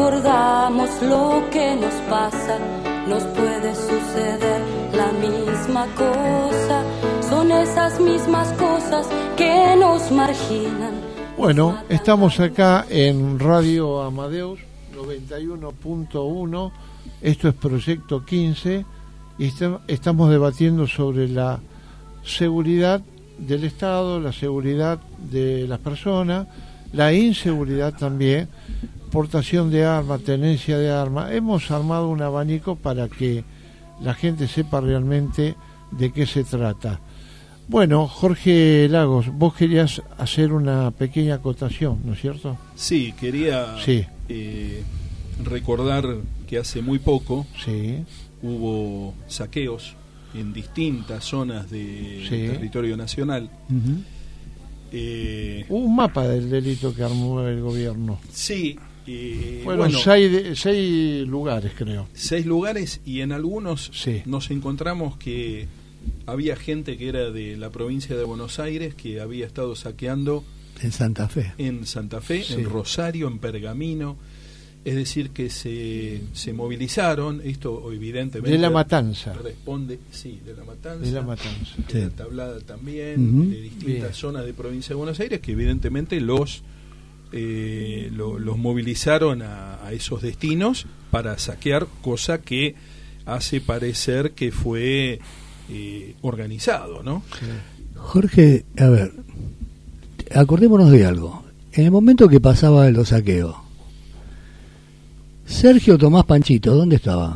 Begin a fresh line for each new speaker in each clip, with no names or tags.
recordamos lo que nos pasa, nos puede suceder la misma cosa. Son esas mismas cosas que nos marginan.
Bueno, estamos acá en Radio Amadeus 91.1. Esto es Proyecto 15 y estamos debatiendo sobre la seguridad del Estado, la seguridad de las personas, la inseguridad también, portación de armas, tenencia de armas. Hemos armado un abanico para que la gente sepa realmente de qué se trata. Bueno, Jorge Lagos, vos querías hacer una pequeña acotación, ¿no es cierto?
Sí, quería recordar que hace muy poco hubo saqueos en distintas zonas del territorio nacional.
Hubo un mapa del delito que armó el gobierno.
Sí.
Fueron 6 lugares, creo.
6 lugares, y en algunos nos encontramos que había gente que era de la provincia de Buenos Aires que había estado saqueando
en Santa Fe,
en Rosario, en Pergamino. Es decir, que se movilizaron. Esto evidentemente
de La Matanza
responde, de La Matanza,
de La Matanza,
de la Tablada también, de distintas zonas de provincia de Buenos Aires, que evidentemente los movilizaron a esos destinos para saquear, cosa que hace parecer que fue organizado, ¿no?
Jorge, a ver, acordémonos de algo. En el momento que pasaba los saqueos, Sergio Tomás Panchito, ¿dónde estaba?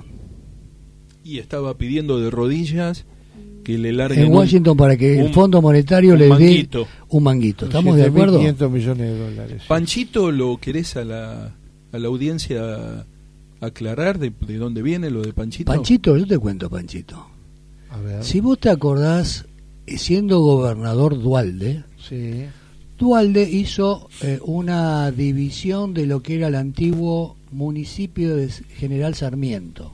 Y estaba pidiendo de rodillas que le larguen
en Washington para que el Fondo Monetario le dé un manguito. ¿Estamos de acuerdo?
500 millones de dólares.
Panchito, ¿lo querés a la audiencia aclarar de dónde viene lo de Panchito?
Panchito, yo te cuento, Panchito.
A ver.
Si vos te acordás, siendo gobernador Duhalde, Duhalde hizo una división de lo que era el antiguo municipio de General Sarmiento.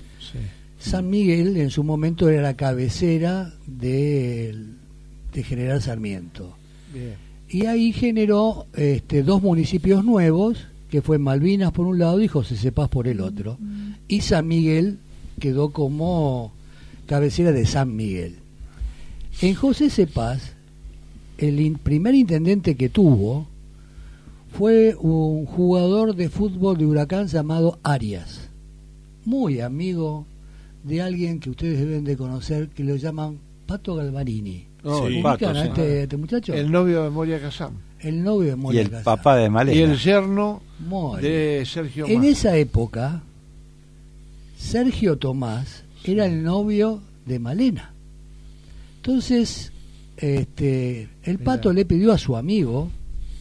San Miguel en su momento era la cabecera de General Sarmiento.
Bien.
Y ahí generó 2 municipios nuevos, que fue Malvinas por un lado y José Cepaz por el otro. Y San Miguel quedó como cabecera de San Miguel. En José Cepaz, el primer intendente que tuvo fue un jugador de fútbol de Huracán llamado Arias, muy amigo de alguien que ustedes deben de conocer, que lo llaman Pato Galvarini.
Pato,
a este muchacho?
El novio de Moria Kazán.
El novio de Moria
Kazán. Y el papá de Malena.
Y el yerno de Sergio Tomás.
En esa época, Sergio Tomás era el novio de Malena. Entonces, el Pato le pidió a su amigo: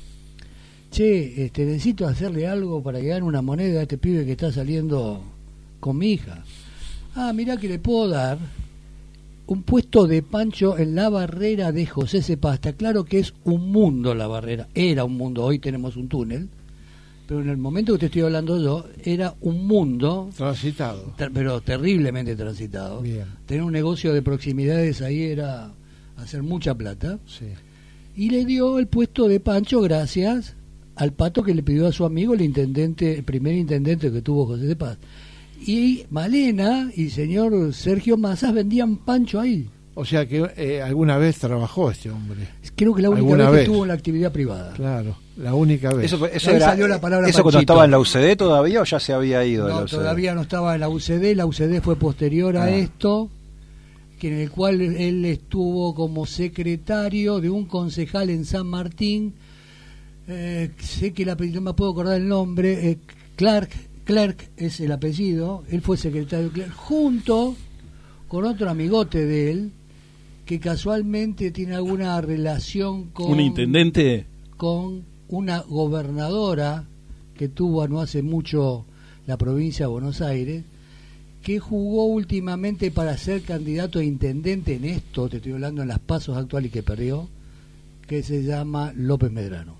che, necesito hacerle algo para que gane una moneda a este pibe que está saliendo con mi hija. Mirá que le puedo dar un puesto de pancho en la barrera de José Cepaz. Está claro que es un mundo la barrera, era un mundo, hoy tenemos un túnel, pero en el momento que te estoy hablando yo, era un mundo
transitado,
pero terriblemente transitado.
Bien.
Tener un negocio de proximidades ahí era hacer mucha plata. Y le dio el puesto de pancho gracias al Pato que le pidió a su amigo, el primer intendente que tuvo José Cepaz. Y Malena y señor Sergio Mazas vendían pancho ahí.
O sea que alguna vez trabajó este hombre.
Creo que la única vez que estuvo en la actividad privada.
Claro, la única vez.
Eso era, salió la palabra ¿eso cuando estaba en la UCD todavía o ya se había ido de la UCD?
Todavía no estaba en la UCD. La UCD fue posterior a esto, que en el cual él estuvo como secretario de un concejal en San Martín. Sé que no me puedo acordar el nombre. Clerc es el apellido. Él fue secretario Clerc junto con otro amigote de él que casualmente tiene alguna relación con
un intendente,
con una gobernadora que tuvo no hace mucho la provincia de Buenos Aires, que jugó últimamente para ser candidato a intendente en esto, te estoy hablando en las pasos actuales, que perdió, que se llama López Medrano.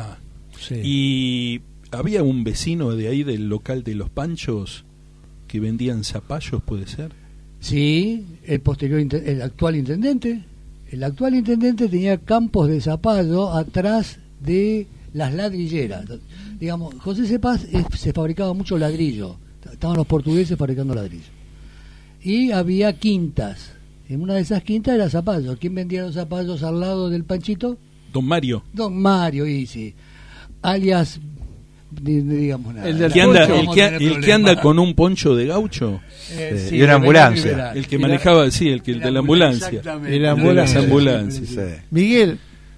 Y había un vecino de ahí del local de los Panchos que vendían zapallos, ¿puede ser?
Sí, el actual intendente. El actual intendente tenía campos de zapallo atrás de las ladrilleras. Digamos, José Cepaz se fabricaba mucho ladrillo. Estaban los portugueses fabricando ladrillo. Y había quintas. En una de esas quintas era Zapallo. ¿Quién vendía los zapallos al lado del Panchito?
Don Mario.
Don Mario, y sí. Alias, digamos nada.
El que anda con un poncho de gaucho.
Sí, y una ambulancia.
El que manejaba, el de la ambulancia.
Y la ambulancia.
Sí.
Miguel.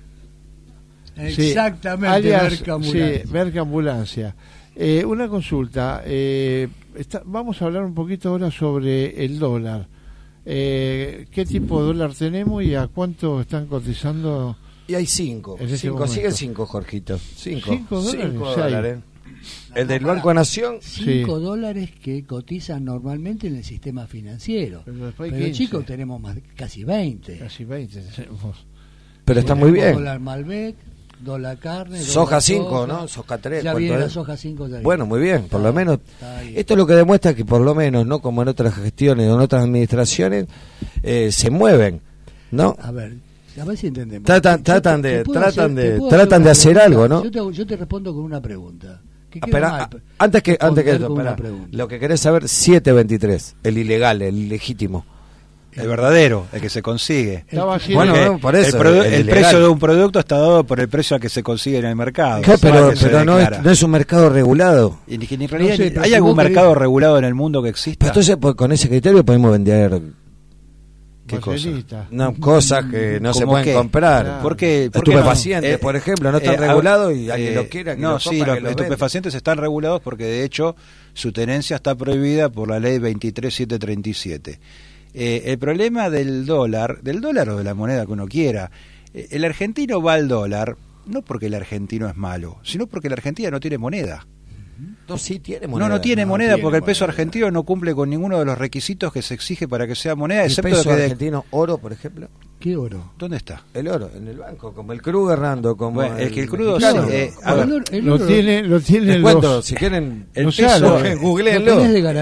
Exactamente,
alias,
Merca
Merca Ambulancia. Una consulta. Vamos a hablar un poquito ahora sobre el dólar. ¿Qué tipo de dólar tenemos y a cuánto están cotizando?
Y hay 5. Sigue 5, Jorgito. 5
dólares.
El del Banco Nación.
5 dólares que cotizan normalmente en el sistema financiero. Pero chicos, tenemos casi 20.
Casi 20 tenemos.
Pero está muy bien.
Dólar Malbec, dólar carne,
soja 5, ¿no? Soja 3.
Ya viene la soja 5.
Bueno, muy bien, por lo menos. Esto es lo que demuestra que por lo menos, no como en otras gestiones o en otras administraciones, se mueven, ¿no?
A ver si entendemos.
Tratan de hacer algo, ¿no?
Yo te respondo con una pregunta.
Espera, antes que eso, lo que querés saber, 7.23, el ilegal, el ilegítimo.
El verdadero, el que se consigue.
Bueno, por eso.
El precio de un producto está dado por el precio al que se consigue en el mercado.
Claro, pero no es un mercado regulado.
Y en realidad, ¿hay algún mercado regulado en el mundo que exista?
Pero entonces, con ese criterio podemos vender...
¿Qué cosa?
No, cosas que no se pueden comprar.
Claro.
¿Por qué?
Estupefacientes, por ejemplo, no están regulados y a quien lo quiera que
no,
lo
sí,
compra,
los estupefacientes están regulados porque de hecho su tenencia está prohibida por la ley 23737. El problema del dólar o de la moneda que uno quiera, el argentino va al dólar no porque el argentino es malo, sino porque la Argentina no tiene moneda.
No, sí tiene moneda.
No tiene moneda porque el peso argentino no cumple con ninguno de los requisitos que se exige para que sea moneda, excepto
el peso
que
argentino, oro, por ejemplo.
¿Qué oro?
¿Dónde está?
El oro, en el banco, como el crudo Hernando, como
bueno, el crudo
lo tiene
los, si quieren
el peso,
googleenlo.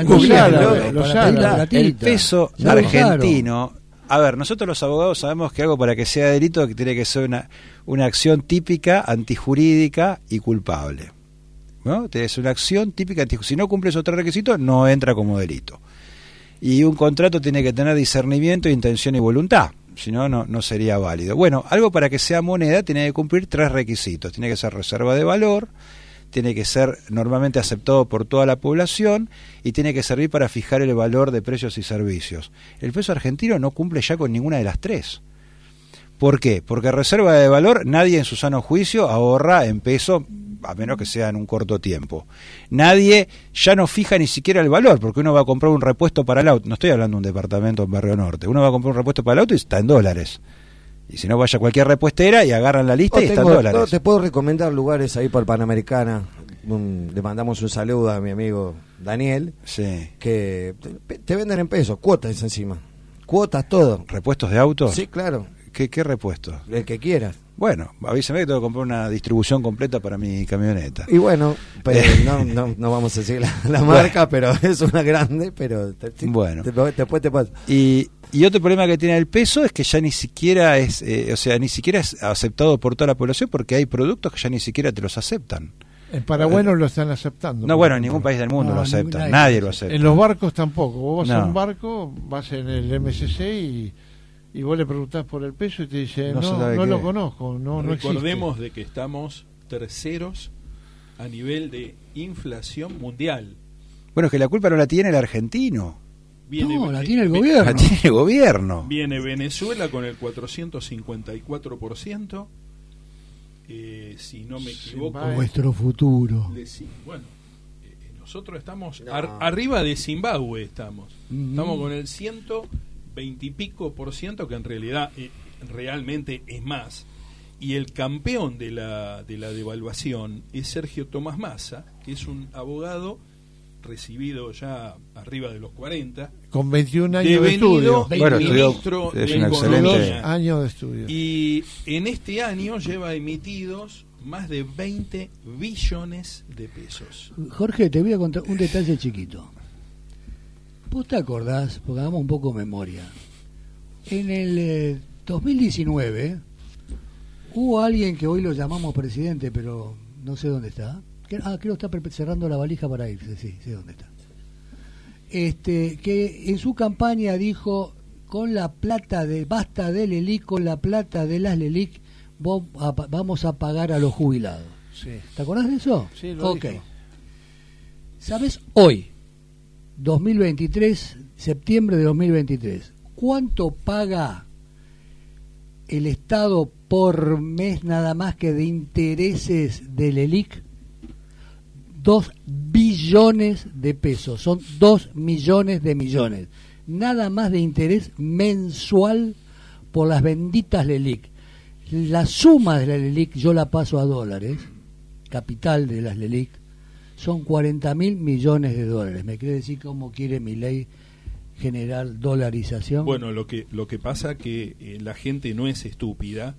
El peso argentino. A ver, nosotros los abogados sabemos que algo para que sea delito que tiene que ser una acción típica, antijurídica y culpable. ¿No? Es una acción típica, si no cumple esos 3 requisitos no entra como delito. Y un contrato tiene que tener discernimiento, intención y voluntad, si no, no sería válido. Bueno, algo para que sea moneda tiene que cumplir 3 requisitos. Tiene que ser reserva de valor, tiene que ser normalmente aceptado por toda la población y tiene que servir para fijar el valor de precios y servicios. El peso argentino no cumple ya con ninguna de las 3. ¿Por qué? Porque reserva de valor, nadie en su sano juicio ahorra en peso, a menos que sea en un corto tiempo. Nadie ya no fija ni siquiera el valor, porque uno va a comprar un repuesto para el auto. No estoy hablando de un departamento en Barrio Norte. Uno va a comprar un repuesto para el auto y está en dólares. Y si no, vaya a cualquier repuestera y agarran la lista y está en dólares.
Te puedo recomendar lugares ahí por Panamericana. Le mandamos un saludo a mi amigo Daniel.
Sí.
Que te venden en pesos, cuotas encima. Cuotas, todo.
¿Repuestos de auto?
Sí, claro.
¿Qué repuesto?
El que quieras.
Bueno, avísame que tengo que comprar una distribución completa para mi camioneta.
Y bueno, pero no vamos a decir la marca, pero es una grande, pero
bueno.
Después te pasa.
Y otro problema que tiene el peso es que ya ni siquiera es, ni siquiera es aceptado por toda la población porque hay productos que ya ni siquiera te los aceptan.
En Paraguay no lo están aceptando.
No, bueno, en ningún país del mundo lo aceptan, nadie lo acepta.
En los barcos tampoco. Vos vas a un barco, vas en el MSC y vos le preguntás por el peso y te dice no lo conozco, no
Recordemos
existe.
de que estamos terceros a nivel de inflación mundial.
Bueno, es que la culpa no la tiene el argentino.
La tiene el gobierno.
La tiene el gobierno.
Viene Venezuela con el 454%. Si no me equivoco,
nuestro futuro.
Nosotros estamos arriba de Zimbabue, estamos con el 120 y pico %, que en realidad realmente es más. Y el campeón de la devaluación es Sergio Tomás Massa, que es un abogado recibido ya arriba de los 40,
con 21 años de estudio.
Ministro de Economía.
Años de estudio.
Y en este año lleva emitidos más de 20 billones de pesos.
Jorge, te voy a contar un detalle chiquito. ¿Vos te acordás? Porque hagamos un poco memoria. En el 2019 Hubo alguien que hoy lo llamamos presidente, pero no sé dónde está. Creo que está cerrando la valija para irse, sí, sé dónde está. Que en su campaña dijo, con la plata de basta de LELIC, con la plata de las LELIC vamos a pagar a los jubilados.
Sí.
¿Te acordás de eso?
Sí, lo dijo.
¿Sabes hoy, 2023, septiembre de 2023, cuánto paga el Estado por mes nada más que de intereses del LELIC? 2 billones de pesos, son 2 millones de millones, nada más de interés mensual por las benditas LELIC. La suma de la LELIC, yo la paso a dólares, capital de las LELIC, son 40.000 millones de dólares. ¿Me quiere decir cómo quiere Milei generar dolarización?
Bueno, lo que pasa que la gente no es estúpida,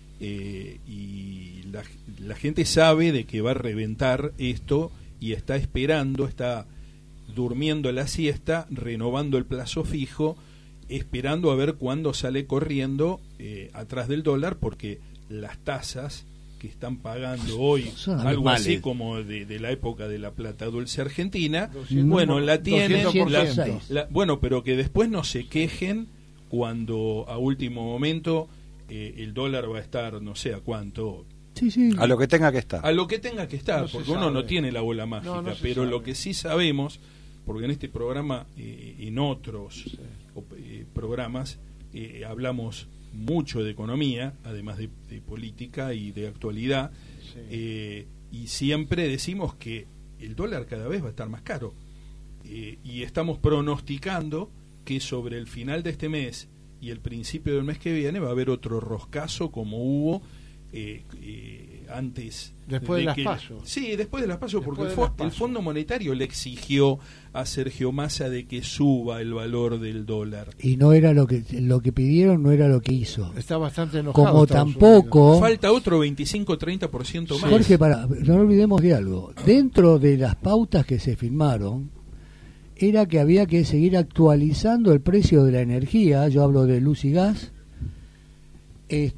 y la gente sabe de que va a reventar esto y está esperando, está durmiendo la siesta, renovando el plazo fijo, esperando a ver cuándo sale corriendo atrás del dólar, porque las tasas que están pagando hoy, algo así como de la época de la plata dulce argentina,
200,
bueno, la tienen,
bueno,
pero que después no se quejen cuando a último momento el dólar va a estar, no sé a cuánto.
Sí.
A lo que tenga que estar.
A lo que tenga que estar,
No
porque uno no tiene la bola mágica, pero
sabe.
lo que sí sabemos, porque en este programa, en otros programas, hablamos mucho de economía, además de política y de actualidad, y siempre decimos que el dólar cada vez va a estar más caro, y estamos pronosticando que sobre el final de este mes y el principio del mes que viene va a haber otro roscazo como hubo antes.
Después de las PASO.
Sí, después de las PASO, porque el Fondo Monetario le exigió a Sergio Massa de que suba el valor del dólar.
Y no era lo que pidieron, no era lo que hizo.
Está bastante enojado.
Como tampoco...
Falta otro 25-30% más.
Jorge, no olvidemos de algo. Dentro de las pautas que se firmaron, era que había que seguir actualizando el precio de la energía, yo hablo de luz y gas, y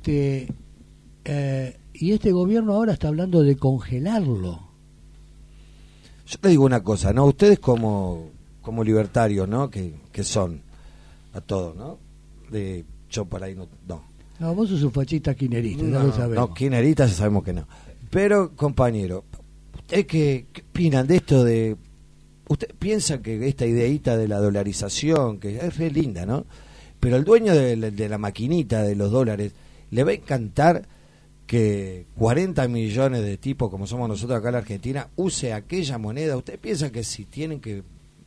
este gobierno ahora está hablando de congelarlo.
Yo te digo una cosa, ¿no? Ustedes como libertarios, ¿no? Que son a todos, ¿no? Yo por ahí no.
No, vos sos un fachista quinerista, ya lo sabemos.
No, quinerista ya sabemos que no. Pero, compañero, ¿ustedes qué opinan de esto de... Usted piensa que esta ideita de la dolarización, que es re linda, ¿no? Pero el dueño de la maquinita de los dólares le va a encantar que 40 millones de tipos como somos nosotros acá en la Argentina use aquella moneda. ¿Usted piensa que si tienen que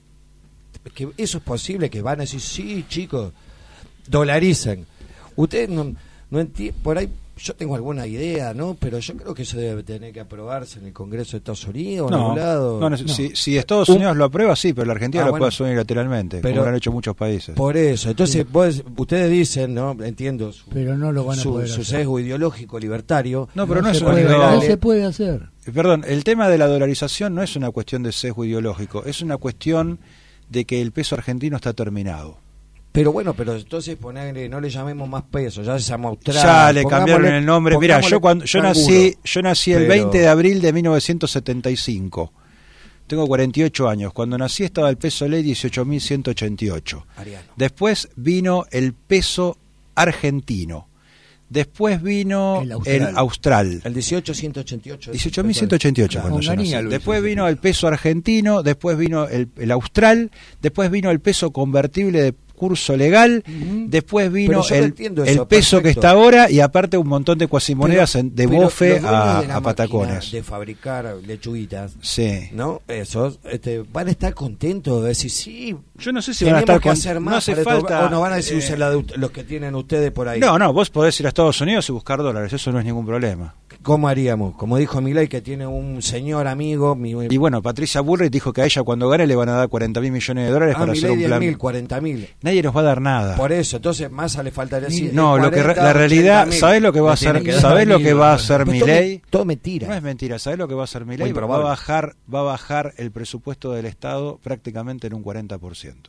eso es posible, que van a decir, sí, chicos, dolaricen? Usted no entiende, por ahí yo tengo alguna idea, ¿no? Pero yo creo que eso debe tener que aprobarse en el Congreso de Estados Unidos, en algún lado.
No. Si Estados Unidos lo aprueba, sí, pero la Argentina lo puede hacer unilateralmente,
pero,
como lo han hecho muchos países.
Por eso, entonces ustedes dicen, ¿no? Entiendo
pero no lo van a poder
su
hacer.
sesgo ideológico libertario.
No, pero no
se puede hacer.
Perdón, el tema de la dolarización no es una cuestión de sesgo ideológico, es una cuestión de que el peso argentino está terminado.
Pero bueno, entonces no le llamemos más peso, ya se llama Austral.
Ya le cambiaron el nombre. Mira, yo nací el 20 de abril de 1975. Tengo 48 años. Cuando nací estaba el peso ley 18.188. Después vino el peso argentino. Después vino el Austral.
El 18.188.
18.188 cuando yo nací. Después vino el peso argentino, después vino el Austral, después vino el peso convertible de curso legal, después vino el peso que está ahora, y aparte un montón de cuasimonedas de bofe a patacones.
De fabricar lechuguitas,
sí,
¿no? Esos van a estar contentos de decir, sí,
yo no sé si van a estar
contentos,
no hace falta,
o no van a decir usen los que tienen ustedes por ahí.
No, vos podés ir a Estados Unidos y buscar dólares, eso no es ningún problema.
¿Cómo haríamos? Como dijo Milei, que tiene un señor amigo.
Y bueno, Patricia Bullrich dijo que a ella cuando gane le van a dar 40.000 millones de dólares para hacer un plan.
40.000.
Nadie nos va a dar nada.
Por eso, entonces Massa le faltaría decir.
No, 40, la realidad, ¿sabés lo que va a hacer? ¿Sabés lo que va a hacer Milei?
Todo mentira.
No es mentira, ¿sabés lo que va a hacer Milei? Va a bajar el presupuesto del Estado prácticamente en un 40%.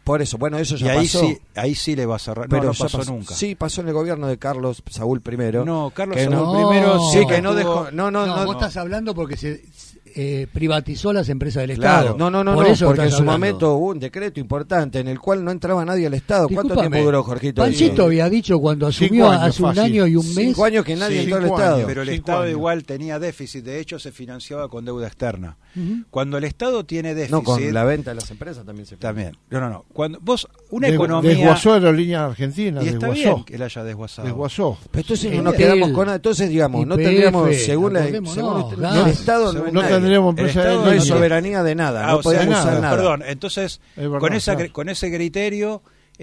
Por eso, bueno, eso ya
y ahí
pasó.
Sí, ahí sí le va a cerrar.
Pero
no
ya
pasó nunca.
Sí, pasó en el gobierno de Carlos Saúl I.
No, Carlos
que
Saúl I
sí, que no dejó. No,
vos estás hablando porque se privatizó las empresas del
Claro,
Estado.
no, porque en su momento hubo un decreto importante en el cual no entraba nadie al Estado. ¿Cuánto tiempo duró, Jorgito?
Panchito había dicho cuando asumió hace un año y un mes.
5 años que nadie entró al Estado.
Pero el Estado igual tenía déficit, de hecho se financiaba con deuda externa. Cuando el Estado tiene déficit...
No, con la venta de las empresas también se
financia. También. No. Cuando vos, una economía...
Desguazó Aerolíneas Argentinas,
y está
desguazó.
bien que él haya desguazado.
Desguazó.
Pero entonces no nos quedamos con nada. Entonces, digamos, no tendríamos, según el Estado,
no tendríamos empresa
no hay soberanía de nada, no podemos usar nada.
Perdón, entonces, con ese criterio,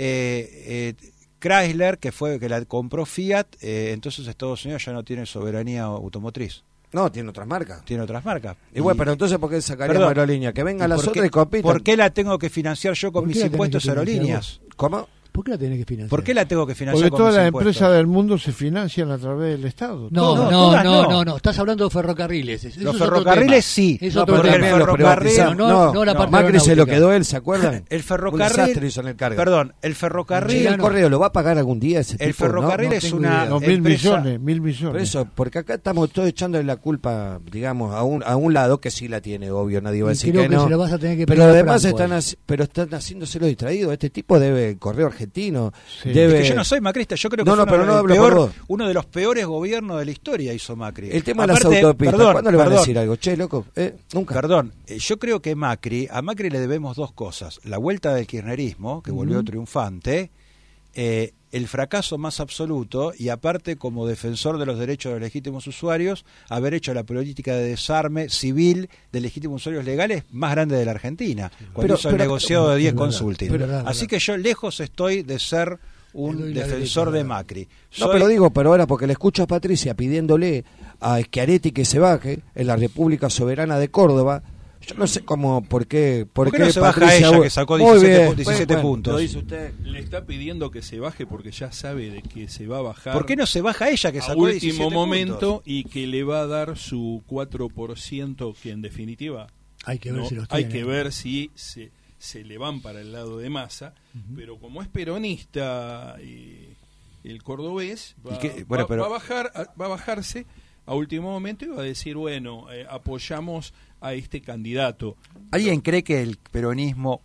Chrysler, que la compró Fiat, entonces Estados Unidos ya no tiene soberanía automotriz.
No, tiene otras marcas. Y bueno, pero entonces, ¿por qué sacaríamos Aerolíneas? Que vengan las otras y compitan.
¿Por qué la tengo que financiar yo con mis impuestos Aerolíneas?
¿Cómo?
¿Por qué la tenés que financiar?
¿Por qué la tengo que financiar?
Porque todas las empresas del mundo se financian a través del Estado.
No. Estás hablando de ferrocarriles.
Los ferrocarriles sí.
Es otro tema.
El ferrocarril,
no la parte
Macri se lo quedó él, ¿se acuerdan?
El ferrocarril. El ferrocarril.
El correo lo va a pagar algún día ese tipo.
El ferrocarril es una.
No, 1.000 millones.
Por eso, porque acá estamos todos echándole la culpa, digamos, a un lado que sí la tiene, obvio, nadie va a decir que no.
Se lo vas a tener que
pero además están haciéndoselo distraído. Este tipo debe el correo argentino.
Es que yo no soy macrista, yo creo que uno de los peores gobiernos de la historia hizo Macri.
El tema de las autopistas, ¿cuándo le van a decir algo? Che, loco, nunca.
Perdón, yo creo que a Macri le debemos dos cosas. La vuelta del kirchnerismo, que volvió triunfante, el fracaso más absoluto, y aparte como defensor de los derechos de los legítimos usuarios, haber hecho la política de desarme civil de legítimos usuarios legales más grande de la Argentina, cuando hizo el negociado de 10 consulting. Así que yo lejos estoy de ser un defensor de Macri.
Pero ahora porque le escucho a Patricia pidiéndole a Schiaretti que se baje en la República Soberana de Córdoba. Yo no sé por qué
no se baja ella, que sacó 17 puntos.
Lo dice usted.
Le está pidiendo que se baje porque ya sabe de que se va a bajar.
¿Por qué no se baja ella, que sacó 17 puntos?
A último momento y que le va a dar su 4%, que en definitiva
hay que ver si se le van para el lado de Massa, pero como es peronista el cordobés va a bajarse a último momento y va a decir, bueno, apoyamos a este candidato.
¿Alguien cree que el peronismo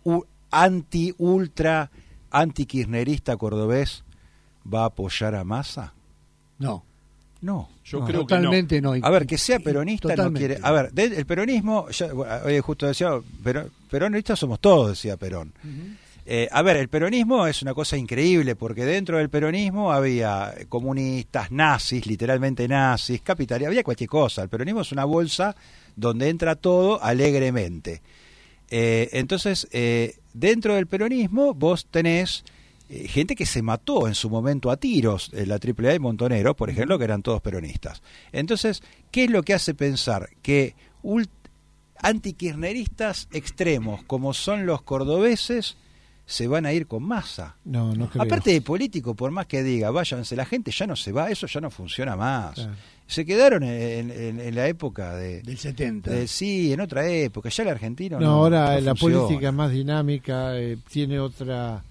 anti-kirchnerista cordobés va a apoyar a Massa?
No.
Yo creo
totalmente
que
no.
A ver, que sea peronista
totalmente
no quiere... A ver, el peronismo, hoy justo decía, peronistas somos todos, decía Perón. A ver, el peronismo es una cosa increíble, porque dentro del peronismo había comunistas, nazis, literalmente nazis, capitalistas, había cualquier cosa. El peronismo es una bolsa donde entra todo alegremente. Entonces, dentro del peronismo vos tenés gente que se mató en su momento a tiros, la AAA y Montonero, por ejemplo, que eran todos peronistas. Entonces, ¿qué es lo que hace pensar que antikirchneristas extremos, como son los cordobeses, se van a ir con Massa?
No creo.
Aparte de político, por más que diga, váyanse, la gente ya no se va, eso ya no funciona más. Se quedaron en la época del
70.
Sí, en otra época, ya el argentino
ahora
no
la
funciona.
política es más dinámica, tiene otro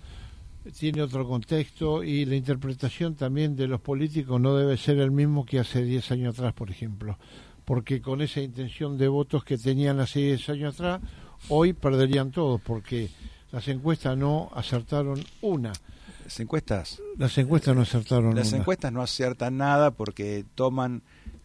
contexto, y la interpretación también de los políticos no debe ser el mismo que hace 10 años atrás, por ejemplo, porque con esa intención de votos que tenían hace 10 años atrás, hoy perderían todos, porque las encuestas no acertaron una.
Las encuestas
no acertaron
Las
una.
encuestas no aciertan nada porque toman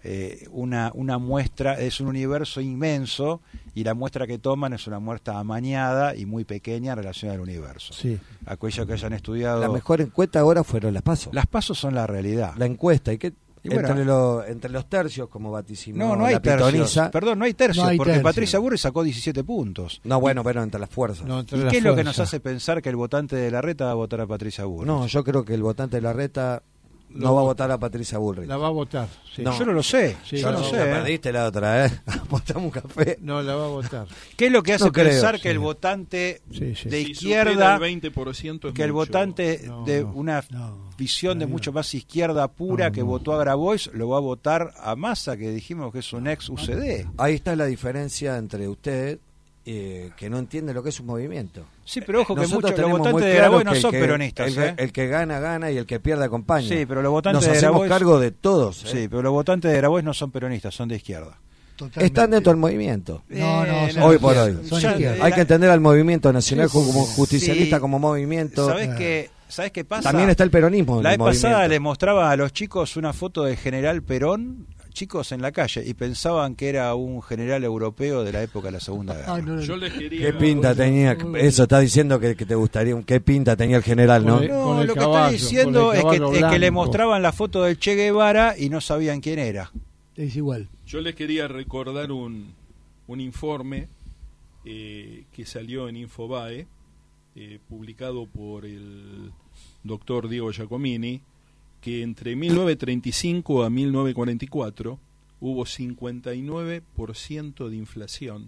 una muestra, es un universo inmenso, y la muestra que toman es una muestra amañada y muy pequeña en relación al universo.
Sí.
Aquellos que hayan estudiado...
La mejor encuesta ahora fueron las PASO.
Las PASO son la realidad.
La encuesta, y bueno, entre los tercios, como vaticinó no hay tercios.
Perdón, no hay tercios, porque Patricia Burri sacó 17 puntos.
No, bueno, pero entre las fuerzas.
¿Y qué es lo que nos hace pensar que el votante de Larreta va a votar a Patricia Burri?
No, yo creo que el votante de Larreta no va a votar a Patricia Bullrich.
La va a votar, sí.
No. Yo no lo sé.
Sí,
yo no sé. La perdiste la otra, Apostamos un café.
No, la va a votar.
¿Qué es lo que hace pensar que el votante de izquierda,
el 20%
que el votante de una visión de mucho más izquierda pura que votó a Grabois, lo va a votar a Massa, que dijimos que es un ex UCD?
Ahí está la diferencia entre usted que no entiende lo que es un movimiento.
Sí, pero ojo que
Nosotros
muchos los
tenemos
votantes
muy
de
claro
Grabois no
que
son peronistas.
El que gana, gana y el que pierde acompaña.
Sí, pero los votantes
Nos
de
hacemos
Grabois,
cargo de todos.
Sí, pero los votantes de Grabois no son peronistas, son de izquierda.
Totalmente.
Están dentro del movimiento.
No, son
Hoy
de
por
izquierda,
hoy.
son de
Ya,
izquierda.
Hay que entender al movimiento nacional como justicialista,
sí.
como movimiento.
¿Sabés qué pasa?
También está el peronismo.
La
en
vez
el
pasada
movimiento.
le mostraba a los chicos una foto del general Perón, chicos en la calle, y pensaban que era un general europeo de la época de la Segunda Guerra.
Yo les quería...
¿Qué pinta tenía? Eso está diciendo que te gustaría. ¿Qué pinta tenía el general, no?
No,
el
lo que
caballo,
estoy diciendo
con el
es que
caballo
le
blanco.
mostraban la foto del Che Guevara y no sabían quién era.
Es igual.
Yo les quería recordar un informe que salió en Infobae, publicado por el doctor Diego Giacomini, que entre 1935 a 1944 hubo 59% de inflación.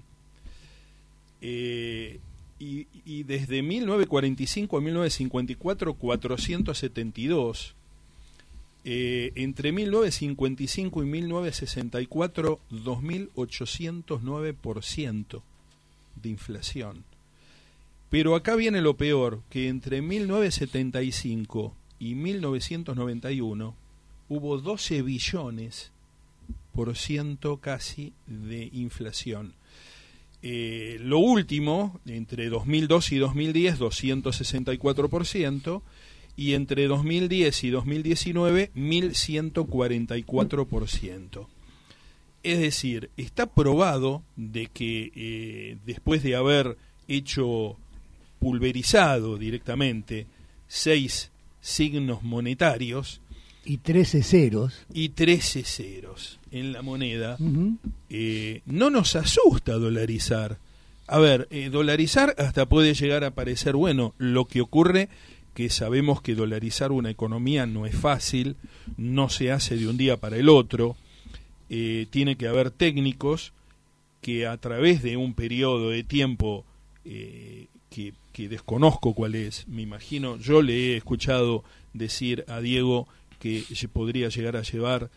Y desde 1945 a 1954, 472. Entre 1955 y 1964, 2.809% de inflación. Pero acá viene lo peor, que entre 1975 y 1991 hubo 12 billones por ciento casi de inflación. Lo último, entre 2002 y 2010, 264%, y entre 2010 y 2019, 1.144%. Es decir, está probado de que después de haber hecho pulverizado directamente 6 signos monetarios
Y 13 ceros.
y 13 ceros en la moneda, no nos asusta dolarizar. A ver, dolarizar hasta puede llegar a parecer bueno. Lo que ocurre que sabemos que dolarizar una economía no es fácil, no se hace de un día para el otro, tiene que haber técnicos que a través de un periodo de tiempo que desconozco cuál es, me imagino, yo le he escuchado decir a Diego que se podría llegar a llevar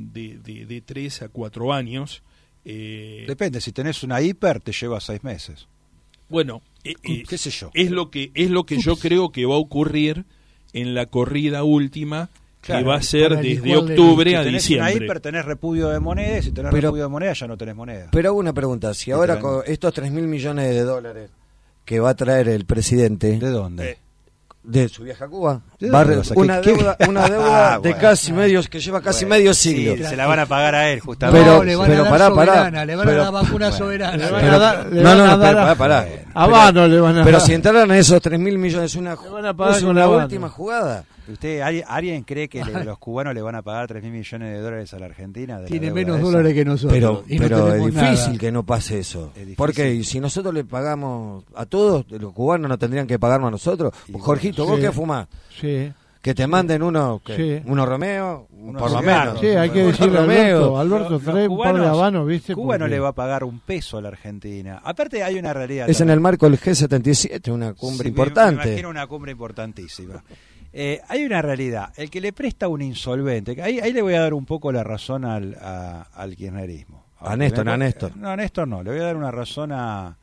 de 3 a 4 años.
Depende, si tenés una hiper te lleva 6 meses.
Bueno,
qué sé yo.
es lo que yo creo que va a ocurrir en la corrida última, que va a ser desde octubre a
tenés
diciembre.
una hiper, tenés repudio de moneda, y si tenés repudio de moneda ya no tenés moneda.
Pero hago una pregunta. Si ahora con estos 3.000 millones de dólares que va a traer el presidente...
¿De dónde?
De su viaje a Cuba.
¿De dónde lo saqué?
Una deuda de
bueno.
casi medio, que lleva casi medio siglo.
Sí, se la van a pagar a él, justamente.
Pero-
le van
pero
a dar
pará,
soberana, le van a
pero-
dar vacuna soberana.
Le van a dar- le van a dar
pará.
Habano le van a
Pero
dar.
si entraran esos 3.000 millones,
Le van a pagar
es
con
una
Habano.
última jugada.
¿Usted, alguien cree que los cubanos le van a pagar 3.000 millones de dólares a la Argentina? De la
Tiene
deuda
menos
esa?
dólares que nosotros.
Pero
y no
es
tenemos
difícil
nada.
que no pase eso.
Es difícil.
Porque y si nosotros le pagamos a todos, los cubanos no tendrían que pagarnos a nosotros.
Y
Jorgito,
bueno,
¿vos
sí.
qué fumás?
Sí.
Que te manden uno,
Sí.
uno Romeo, por lo
cigarros.
menos.
Sí, hay que
Uno
decirle a
Romeo.
Alberto,
Los
trae un par de
cubanos-
habanos, ¿viste?
Cuba no
Porque-
le va a pagar un peso a la Argentina. Aparte hay una realidad.
Es en
también.
el marco del G77, una cumbre
Sí,
importante.
Me imagino una cumbre importantísima. Hay una realidad. El que le presta un insolvente, que ahí le voy a dar un poco la razón al kirchnerismo.
A Néstor,
Me-
a Néstor.
No, a Néstor no. Le voy a dar una razón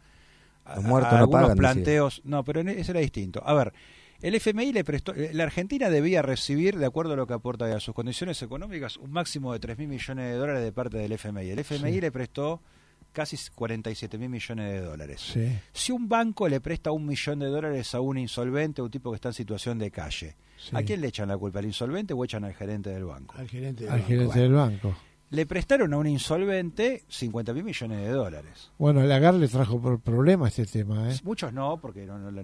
Los muertos
a
no
algunos
pagan,
planteos. No, pero eso era distinto. A ver, el FMI le prestó. La Argentina debía recibir, de acuerdo a lo que aporta a sus condiciones económicas, un máximo de 3.000 millones de dólares de parte del FMI. El FMI
Sí.
le prestó casi 47.000 millones de dólares.
Sí.
Si un banco le presta $1 millón a un insolvente, a un tipo que está en situación de calle,
Sí.
¿a quién le echan la culpa? ¿Al insolvente o echan al gerente del banco?
Al gerente del
Al
banco.
gerente del banco.
Le prestaron a un insolvente 50.000 millones de dólares.
Bueno, el Agar le trajo por problema este tema, ¿eh?
Muchos no, porque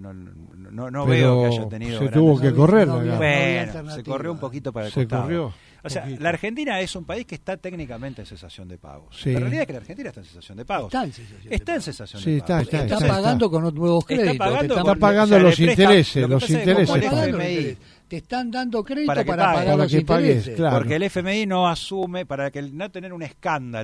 no
Pero
veo que haya tenido...
se
grandes-
tuvo que correr,
no
la
había-
Agar.
Bueno, se
alternativa.
corrió un poquito para el
Se
costado.
corrió.
O sea,
poquito.
la Argentina es un país que está técnicamente en cesación de pagos.
Sí.
La realidad es que la Argentina está en cesación de pagos.
Está en cesación de
Está en
pagos.
cesación
Sí,
de
está,
pagos.
Está
está.
pagando con nuevos créditos.
Está pagando,
Está
con-
pagando
le
los
presta-
intereses,
lo que
los
pasa es que
intereses
como el
pagan.
FMI,
Te están dando crédito
Para
para,
que pague.
pagar
Para
los
que pagues,
intereses.
claro.
porque el FMI no asume, para que no tener un escándalo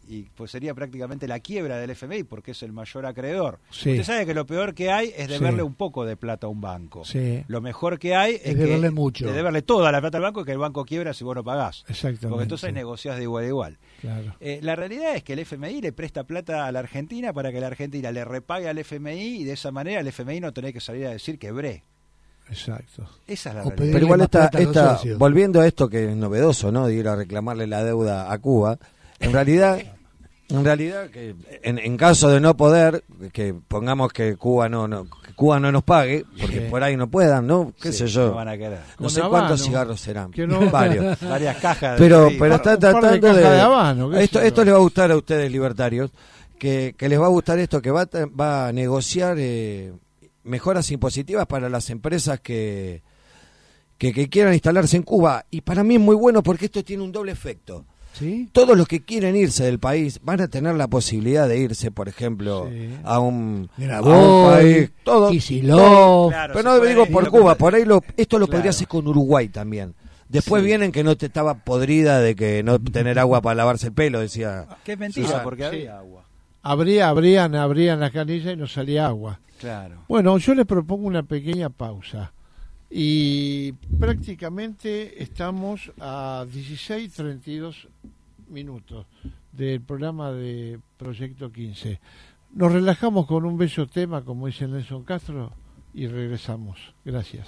y pues sería prácticamente la quiebra del FMI porque es el mayor acreedor.
Sí.
Usted sabe que lo peor que hay es deberle un poco de plata a un banco. Lo mejor que hay es
deberle mucho.
Es deberle toda la plata al banco y que el banco quiebra si vos no pagás.
Exactamente.
Porque entonces negociás de igual a igual.
Claro.
La realidad es que el FMI le presta plata a la Argentina para que la Argentina le repague al FMI y de esa manera el FMI no tenés que salir a decir quebré.
Exacto.
Esa es la
O
realidad.
Pero igual volviendo a esto que es novedoso, ¿no? De ir a reclamarle la deuda a Cuba. En realidad que en caso de no poder, que pongamos que Cuba no nos pague, porque por ahí no puedan, ¿no? ¿Qué sé yo?
No van a querer.
No sé cuántos cigarros serán.
Varios.
Varias cajas.
Pero está tratando
de habano,
esto les va a gustar a ustedes libertarios, que les va a gustar esto, que va a negociar mejoras impositivas para las empresas que quieran instalarse en Cuba. Y para mí es muy bueno porque esto tiene un doble efecto.
¿Sí?
Todos los que quieren irse del país van a tener la posibilidad de irse, por ejemplo, a un país. Todo.
Claro,
pero no digo por Cuba, por ahí esto lo podría hacer con Uruguay también. Después vienen que no te estaba podrida de que no tener agua para lavarse el pelo, decía.
Que es mentira, porque había agua.
Abrían las canillas y no salía agua.
Claro.
Bueno, yo les propongo una pequeña pausa. Y prácticamente estamos a 16:32 minutos del programa de Proyecto 15. Nos relajamos con un bello tema, como dice Nelson Castro, y regresamos. Gracias.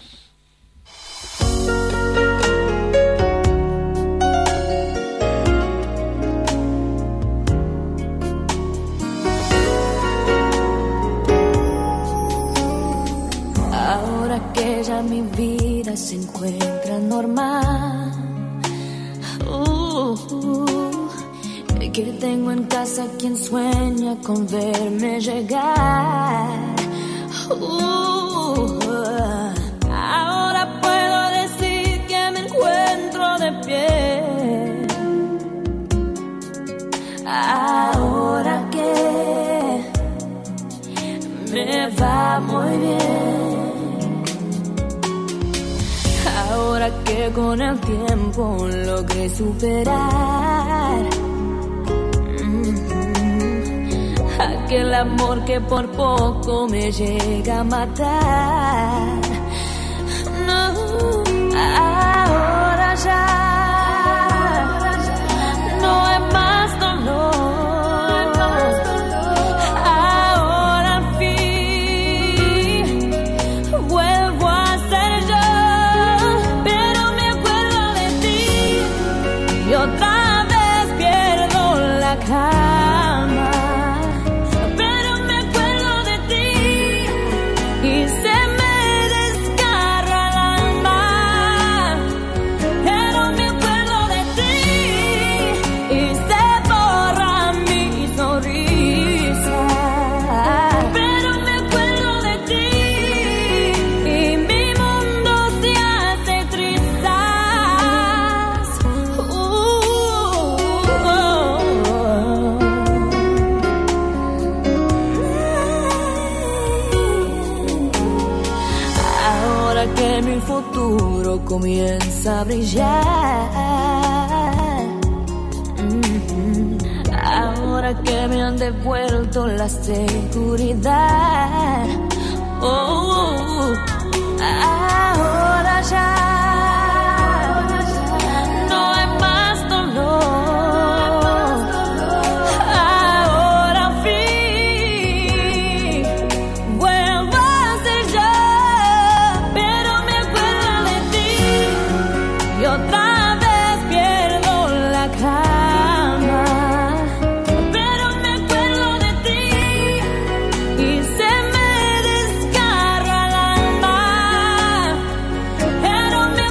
Ahora que ya mi vida se encuentra normal, que tengo en casa quien sueña con verme llegar, ahora puedo decir que me encuentro de pie. Ahora que me va muy bien. Ahora que con el tiempo logré superar aquel amor que por poco me llega a matar. No, ahora ya no hay más dolor. Ahora al fin vuelvo a ser yo. Y otra vez pierdo la calma, pero me acuerdo de ti y se me desgarra el alma. Pero me acuerdo de ti y se borra mi sonrisa. Pero me acuerdo de ti y mi mundo se hace trizas. Ahora que mi futuro comienza a brillar, ahora que me han devuelto la seguridad, ahora ya no hay más dolor. Ahora al fin vuelvo a ser yo, pero me acuerdo de ti y otra vez pierdo la calma. Pero me acuerdo de ti y se me desgarra el alma. Pero me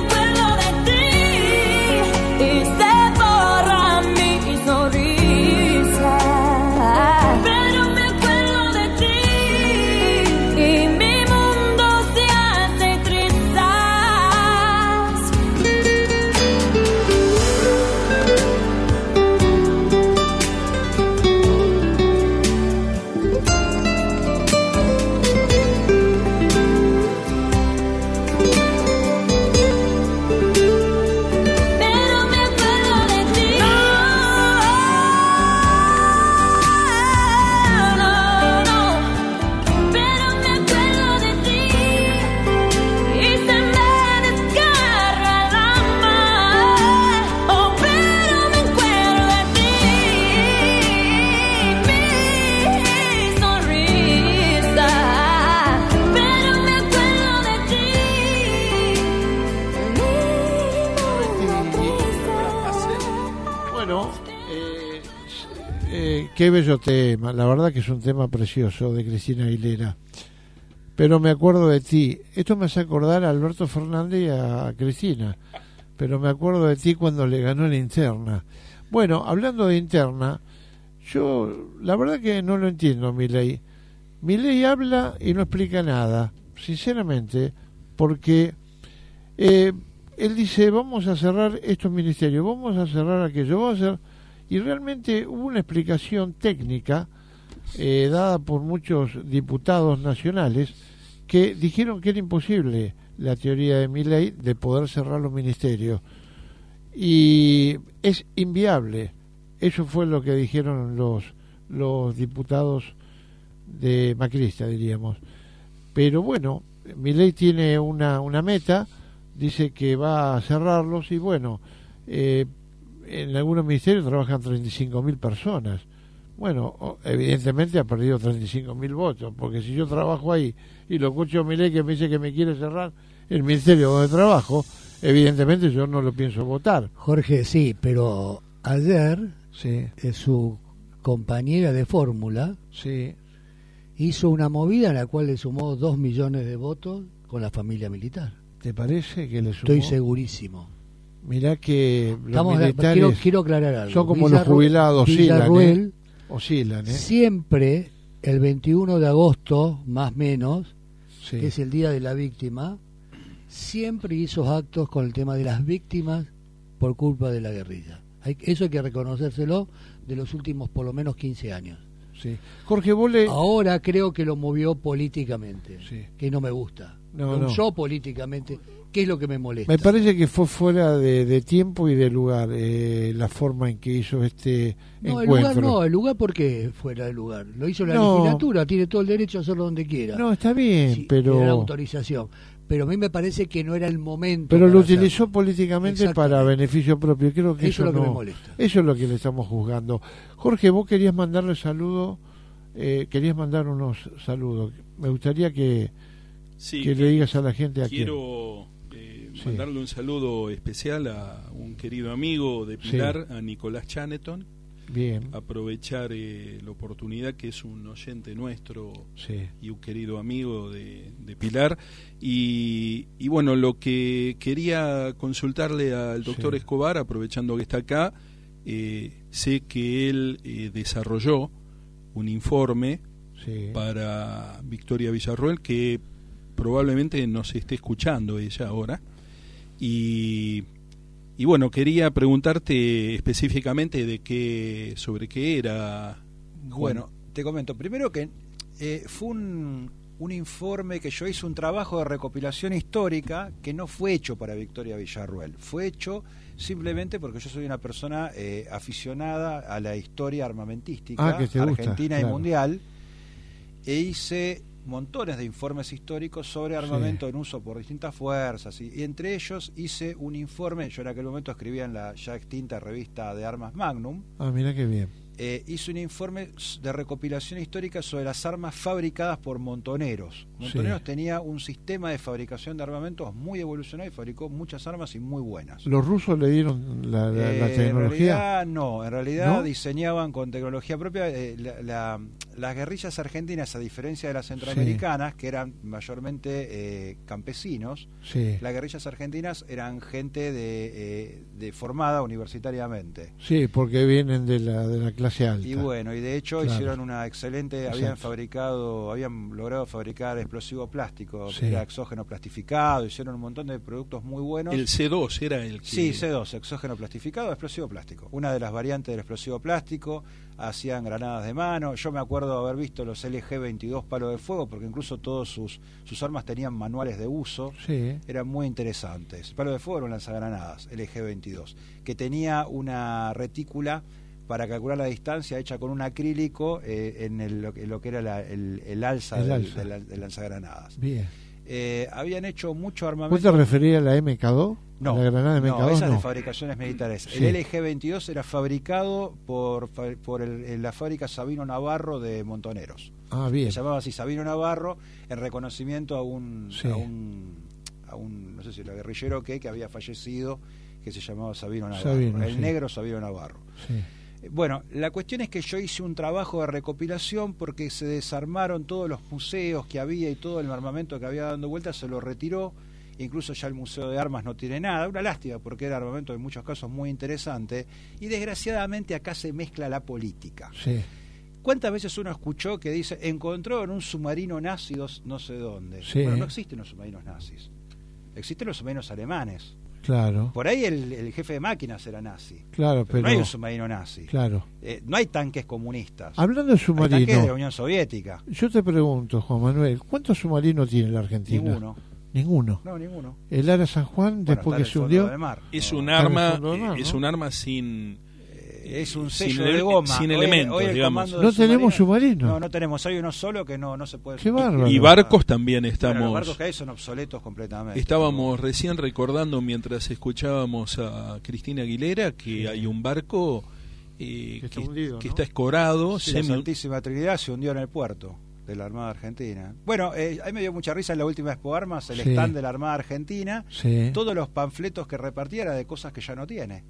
Qué bello tema, la verdad que es un tema precioso de Cristina Aguilera. Pero me acuerdo de ti. Esto me hace acordar a Alberto Fernández y a Cristina. Pero me acuerdo de ti cuando le ganó la interna. Bueno, hablando de interna, yo la verdad que no lo entiendo, Milei. Milei habla y no explica nada, sinceramente, porque él dice, vamos a cerrar estos ministerios, vamos a cerrar aquello, vamos a hacer... Y realmente hubo una explicación técnica dada por muchos diputados nacionales que dijeron que era imposible la teoría de Milei de poder cerrar los ministerios. Y es inviable. Eso fue lo que dijeron los diputados de Macrista, diríamos. Pero bueno, Milei tiene una meta, dice que va a cerrarlos y bueno, en algunos ministerios trabajan 35.000 personas. Bueno, evidentemente ha perdido 35.000 votos, porque si yo trabajo ahí y lo escucho a Milei que me dice que me quiere cerrar el ministerio donde trabajo, evidentemente yo no lo pienso votar.
Jorge, sí, pero ayer
sí.
Su compañera de fórmula
sí.
hizo una movida en la cual le sumó 2 millones de votos con la familia militar.
¿Te parece que le sumó?
Estoy segurísimo.
Mirá que los militares
quiero aclarar algo.
Son como los jubilados, oscilan,
Siempre el 21 de agosto, más o menos,
sí.
que es el día de la víctima, siempre hizo actos con el tema de las víctimas por culpa de la guerrilla. Eso hay que reconocérselo de los últimos por lo menos 15 años.
Sí. Jorge, vos le...
Ahora creo que lo movió políticamente,
sí.
que no me gusta.
No.
Lo usó políticamente, que es lo que me molesta.
Me parece que fue fuera de tiempo y de lugar la forma en que hizo este encuentro.
El lugar porque fuera de lugar. Lo hizo la legislatura, tiene todo el derecho a hacerlo donde quiera.
No, está bien,
sí,
pero...
Tiene la autorización. Pero a mí me parece que no era el momento.
Pero lo utilizó políticamente para beneficio propio. Creo que
eso es lo que me molesta.
Eso es lo que le estamos juzgando. Jorge, vos querías mandarle saludos, querías mandar unos saludos. Me gustaría que le digas a la gente aquí.
Quiero mandarle un saludo especial a un querido amigo de Pilar, a Nicolás Chaneton.
Bien.
Aprovechar la oportunidad, que es un oyente nuestro y un querido amigo de Pilar. Y bueno, lo que quería consultarle al doctor Escobar, aprovechando que está acá, sé que él desarrolló un informe para Victoria Villarroel, que probablemente nos esté escuchando ella ahora. Y bueno, quería preguntarte específicamente sobre qué era.
Bueno, te comento. Primero que fue un informe que yo hice, un trabajo de recopilación histórica que no fue hecho para Victoria Villarroel. Fue hecho simplemente porque yo soy una persona aficionada a la historia armamentística argentina y mundial, e hice montones de informes históricos sobre armamento en uso por distintas fuerzas, y entre ellos hice un informe. Yo en aquel momento escribía en la ya extinta revista de Armas Magnum.
Mira qué bien.
Hice un informe de recopilación histórica sobre las armas fabricadas por Montoneros. Montoneros tenía un sistema de fabricación de armamentos muy evolucionado y fabricó muchas armas y muy buenas.
¿Los rusos le dieron la tecnología?
En realidad diseñaban con tecnología propia. Las guerrillas argentinas, a diferencia de las centroamericanas, que eran mayormente campesinos, las guerrillas argentinas eran gente de formada universitariamente.
Sí, porque vienen de la clase alta.
Y bueno, y de hecho hicieron una excelente, habían logrado fabricar explosivo plástico, era exógeno plastificado, hicieron un montón de productos muy buenos.
El C2 era el que...
Sí, C2, exógeno plastificado, explosivo plástico. Una de las variantes del explosivo plástico. Hacían granadas de mano. Yo me acuerdo haber visto los LG-22 palo de fuego, porque incluso todos sus armas tenían manuales de uso. Eran muy interesantes. El palo de fuego era un lanzagranadas, LG-22, que tenía una retícula para calcular la distancia hecha con un acrílico en lo que era el alza del lanzagranadas.
Bien.
Habían hecho mucho armamento.
¿Vos te referías a la MK2?
No,
¿la granada de MK2?
No, esa es de fabricaciones militares. El LG-22 era fabricado por la fábrica Sabino Navarro de Montoneros.
Bien.
Se llamaba así Sabino Navarro, en reconocimiento a un no sé si era guerrillero que había fallecido, que se llamaba Sabino Navarro. El negro Sabino Navarro. Bueno, la cuestión es que yo hice un trabajo de recopilación porque se desarmaron todos los museos que había y todo el armamento que había dando vueltas se lo retiró, incluso ya el Museo de Armas no tiene nada, una lástima porque era armamento en muchos casos muy interesante, y desgraciadamente acá se mezcla la política.
Sí.
¿Cuántas veces uno escuchó que dice, encontró en un submarino nazi no sé dónde?
Sí.
Bueno, no existen los submarinos nazis, existen los submarinos alemanes.
Claro.
Por ahí el jefe de máquinas era nazi.
Claro, pero
no hay un submarino nazi.
Claro.
No hay tanques comunistas.
Hablando de submarinos,
hay tanques de la Unión Soviética.
Yo te pregunto, Juan Manuel, ¿cuántos submarinos tiene la Argentina?
Ninguno.
No, ninguno. El Ara San Juan, después que se hundió,
es un arma sin
es un sello de goma,
sin elementos, digamos.
No tenemos submarinos.
No tenemos, hay uno solo que no se puede.
Qué bárbaro.
Y barcos también estamos.
Bueno, los barcos que hay son obsoletos completamente.
Estábamos recién recordando mientras escuchábamos a Cristina Aguilera que hay un barco que está escorado.
Sí, la Santísima Trinidad se hundió en el puerto de la Armada Argentina. Bueno, ahí me dio mucha risa en la última Expo Armas, el stand de la Armada Argentina, todos los panfletos que repartía era de cosas que ya no tiene.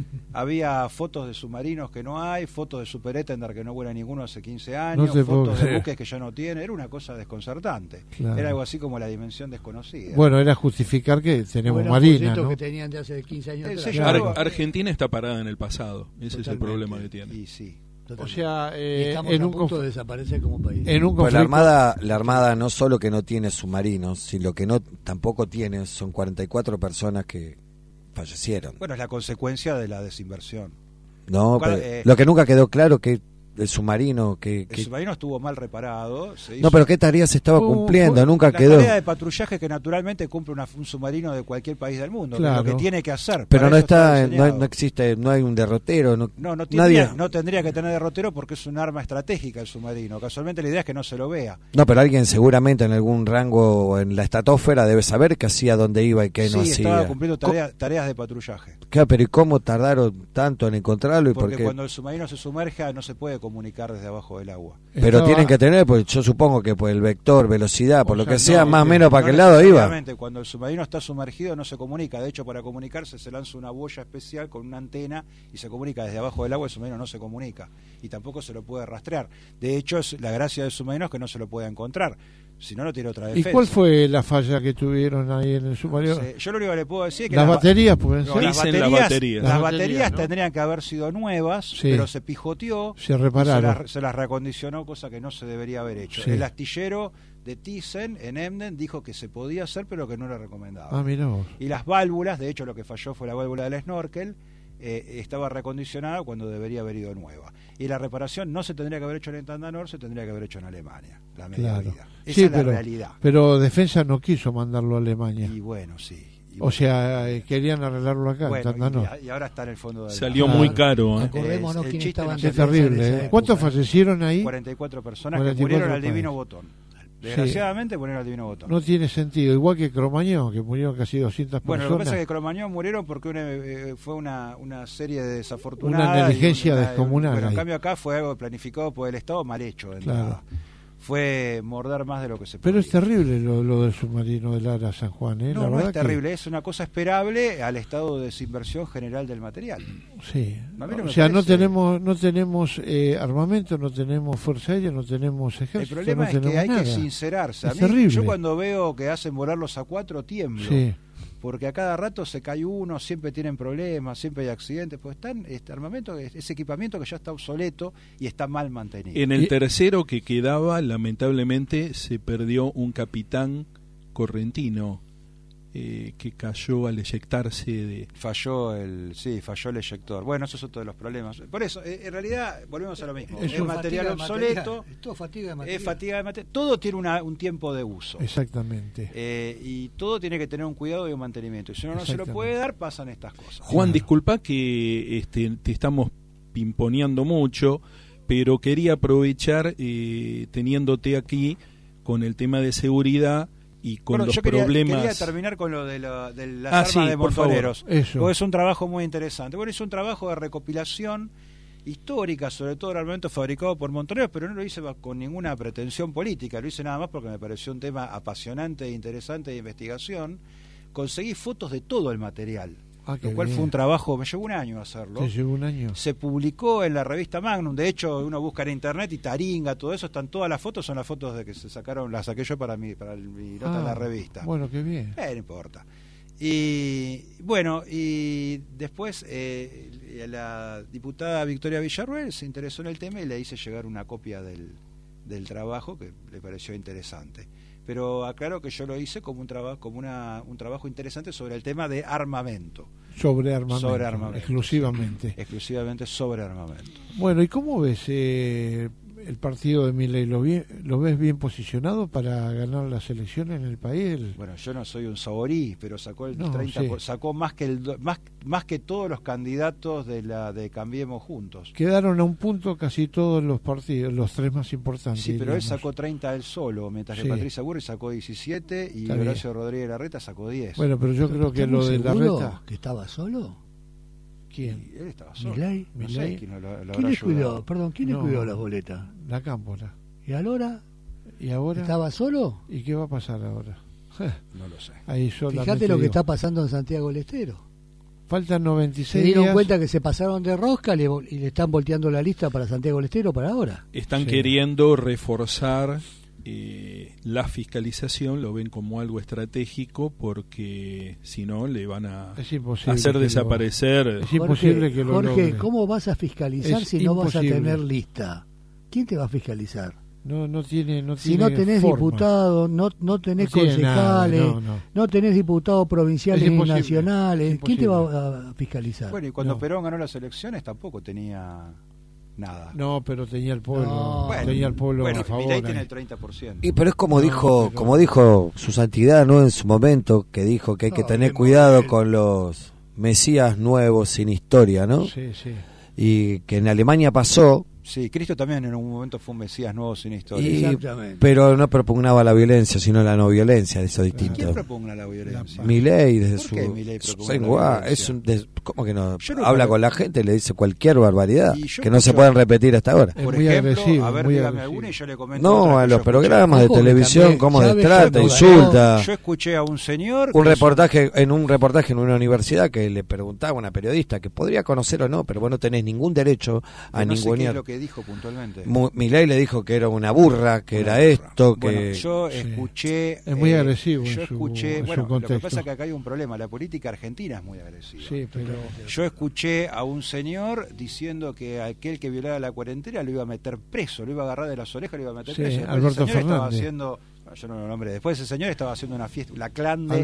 Había fotos de submarinos que no hay, fotos de Superétender que no vuela ninguno hace 15 años, fotos de buques que ya no tiene, era una cosa desconcertante. Claro. Era algo así como la dimensión desconocida.
Bueno, era justificar que tenemos marina, ¿no?
Que tenían de hace 15 años.
Argentina está parada en el pasado, ese es el problema que tiene.
Y sí.
O sea,
estamos a punto de desaparecer como país.
En un
pues la Armada no solo que no tiene submarinos, sino lo que no tampoco tiene son 44 personas que fallecieron.
Bueno, es la consecuencia de la desinversión.
No, lo que nunca quedó claro que el submarino
el submarino estuvo mal reparado.
No, pero qué tarea se estaba cumpliendo, nunca quedó.
La tarea de patrullaje que naturalmente cumple un submarino de cualquier país del mundo, claro. Que es lo que tiene que hacer.
Pero no está, no existe, no hay un derrotero. No
tendría que tener derrotero porque es un arma estratégica el submarino. Casualmente la idea es que no se lo vea.
No, pero alguien seguramente en algún rango en la estratosfera debe saber qué hacía, dónde iba y qué no hacía.
Sí, estaba cumpliendo tareas de patrullaje.
Claro, pero ¿y cómo tardaron tanto en encontrarlo? Y
porque cuando el submarino se sumerja no se puede comunicar desde abajo del agua.
Pero tienen que tener, pues yo supongo que por el vector, velocidad, por lo que sea, más o menos para qué lado iba.
Cuando el submarino está sumergido no se comunica. De hecho, para comunicarse se lanza una boya especial con una antena y se comunica desde abajo del agua. El submarino no se comunica y tampoco se lo puede rastrear. De hecho, la gracia del submarino es que no se lo pueda encontrar. Si no, no tiene otra defensa.
¿Y cuál fue la falla que tuvieron ahí en el submarino?
No sé. Yo lo único que le puedo decir es que
las baterías pueden ser.
Las baterías tendrían que haber sido nuevas, pero se pijoteó,
se repararon,
se las reacondicionó, cosa que no se debería haber hecho. El astillero de Thyssen en Emden dijo que se podía hacer, pero que no era recomendado.
Mirá vos.
Y las válvulas, de hecho lo que falló fue la válvula del snorkel, estaba reacondicionada cuando debería haber ido nueva. Y la reparación no se tendría que haber hecho en Tandanor, se tendría que haber hecho en Alemania. La media vida. Esa es la realidad.
Pero Defensa no quiso mandarlo a Alemania.
Y bueno, sí.
O sea, querían arreglarlo acá, en Tandanor.
Y ahora está en el fondo del
Salió muy caro.
Acordémonos quién estaban.
Es terrible. ¿Cuántos fallecieron ahí?
44 personas que murieron al divino botón. Desgraciadamente murieron al divino botón.
No tiene sentido. Igual que Cromañón, que murieron casi 200 personas.
Bueno, lo que pasa es que Cromañón murieron porque fue una serie de desafortunadas.
Una negligencia descomunal.
Bueno, en cambio acá fue algo planificado por el Estado mal hecho. Claro. Fue morder más de lo que se podía.
Pero es terrible lo del submarino del Ara San Juan, ¿eh?
No, es terrible, es una cosa esperable al estado de desinversión general del material.
Sí. O sea, no tenemos armamento, no tenemos fuerza aérea, no tenemos ejército.
El problema es que hay que sincerarse.
Es terrible.
Yo cuando veo que hacen volar los A4 tiemblo. Sí. Porque a cada rato se cae uno, siempre tienen problemas, siempre hay accidentes, pues están armamento, ese equipamiento que ya está obsoleto y está mal mantenido.
En el tercero que quedaba, lamentablemente, se perdió un capitán correntino que cayó al eyectarse
Falló el eyector. Bueno, eso es otro de los problemas. Por eso, en realidad, volvemos a lo mismo. Es material obsoleto,
es fatiga de material.
Es fatiga de material. Todo tiene un tiempo de uso.
Exactamente.
Y todo tiene que tener un cuidado y un mantenimiento. Y si uno no se lo puede dar, pasan estas cosas.
Juan, disculpa que te estamos pimponeando mucho, pero quería aprovechar, teniéndote aquí, con el tema de seguridad y con los problemas.
Quería terminar con lo de las armas de montoneros, porque es un trabajo muy interesante. Bueno, hice un trabajo de recopilación histórica, sobre todo el armamento fabricado por montoneros, pero no lo hice con ninguna pretensión política, lo hice nada más porque me pareció un tema apasionante e interesante de investigación. Conseguí fotos de todo el material. lo cual fue un trabajo, me llevó un año hacerlo.
¿Te llevó un año?
Se publicó en la revista Magnum, de hecho uno busca en internet y Taringa, todo eso, están todas las fotos, son las fotos de que se sacaron, las saqué yo para mi nota de la revista.
Bueno, qué bien.
No importa. Y bueno, y después la diputada Victoria Villarruel se interesó en el tema y le hice llegar una copia del trabajo que le pareció interesante. Pero aclaro que yo lo hice como un trabajo interesante sobre el tema de armamento.
Sobre armamento. Exclusivamente.
Exclusivamente sobre armamento.
Bueno, ¿y cómo ves el partido de Milei? ¿Lo ves bien posicionado para ganar las elecciones en el país?
Bueno, yo no soy un saborí, pero sacó el 30%, sí. Sacó más que todos los candidatos de Cambiemos Juntos.
Quedaron a un punto casi todos los partidos, los tres más importantes.
Sí, pero
digamos.
Él sacó 30 él solo, mientras que Patricia Burri sacó 17 y
Está
Horacio
bien.
Rodríguez Larreta sacó 10.
Bueno, pero yo creo que lo de Larreta...
¿Que estaba solo?
¿Quién?
Y él estaba solo.
¿Milei?
No sé quién
¿Quién le cuidó? Perdón, ¿quién le cuidó las boletas?
La Cámpora.
¿Y ahora?
¿Y ahora?
¿Estaba solo?
¿Y qué va a pasar ahora?
No lo sé.
Ahí
fíjate lo que está pasando en Santiago del Estero.
Faltan 96
Se dieron
días.
cuenta que se pasaron de rosca y le están volteando la lista para Santiago del Estero para ahora.
Están queriendo reforzar la fiscalización, lo ven como algo estratégico porque si no le van a hacer desaparecer.
Es imposible que lo
Jorge,
logre.
¿cómo vas a fiscalizar si no vas a tener lista? ¿Quién te va a fiscalizar?
No tiene
si no tenés diputados, no tenés concejales, no tenés diputados provinciales ni nacionales, ¿quién te va a fiscalizar?
Bueno, y cuando Perón ganó las elecciones tampoco tenía nada.
No, pero tenía el pueblo, tenía el pueblo a favor.
Milei tiene el 30%.
Y pero es como dijo su santidad, ¿no? En su momento, que dijo que hay que tener cuidado con los mesías nuevos sin historia, ¿no?
Sí.
Y que en Alemania pasó.
Sí, Cristo también en un momento fue un mesías nuevo sin historia.
Exactamente.
Pero no propugnaba la violencia, sino la no violencia, eso es distinto.
¿Quién propugna la violencia?
Milei desde
¿Por
su
qué Milei propugna la violencia?
¿Cómo que no? Habla con la gente, le dice cualquier barbaridad que no se pueden repetir hasta ahora.
Por
muy
ejemplo,
agresivo,
a ver,
muy
dígame
agresivo.
alguna y yo le comento.
No, a los programas de televisión, cómo destrata, insulta.
Yo escuché a un señor
en un reportaje en una universidad que le preguntaba a una periodista que podría conocer o no, pero vos no tenés ningún derecho a
ningunear. No sé qué es
lo
que dijo puntualmente.
Milei le dijo que era una burra, que era esto, que...
Bueno, yo escuché...
Es muy agresivo
yo escuché,
en
bueno,
su contexto.
lo que pasa es que acá hay un problema, la política argentina es muy agresiva.
Sí, pero...
Yo escuché a un señor diciendo que aquel que violara la cuarentena lo iba a meter preso, lo iba a agarrar de las orejas, lo iba a meter preso.
Alberto Fernández.
Estaba haciendo... Yo no lo nombré. Después ese señor estaba haciendo una fiesta, la clande